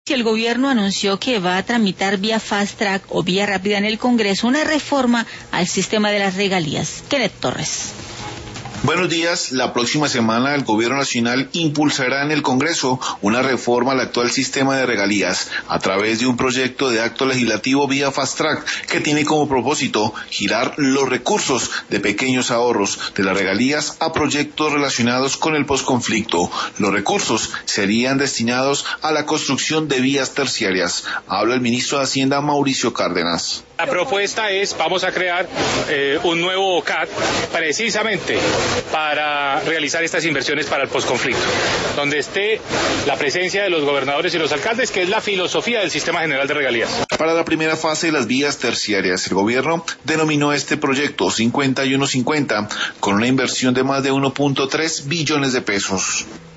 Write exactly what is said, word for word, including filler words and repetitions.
El gobierno anunció que va a tramitar vía fast track o vía rápida en el Congreso una reforma al sistema de las regalías. Kenneth Torres. Buenos días. La próxima semana el Gobierno Nacional impulsará en el Congreso una reforma al actual sistema de regalías a través de un proyecto de acto legislativo vía fast track que tiene como propósito girar los recursos de pequeños ahorros de las regalías a proyectos relacionados con el posconflicto. Los recursos serían destinados a la construcción de vías terciarias. Habla el ministro de Hacienda, Mauricio Cárdenas. La propuesta es, vamos a crear eh, un nuevo C A T precisamente para realizar estas inversiones para el posconflicto, donde esté la presencia de los gobernadores y los alcaldes, que es la filosofía del Sistema General de Regalías. Para la primera fase de las vías terciarias, el gobierno denominó este proyecto cincuenta y uno cincuenta, con una inversión de más de uno punto tres billones de pesos.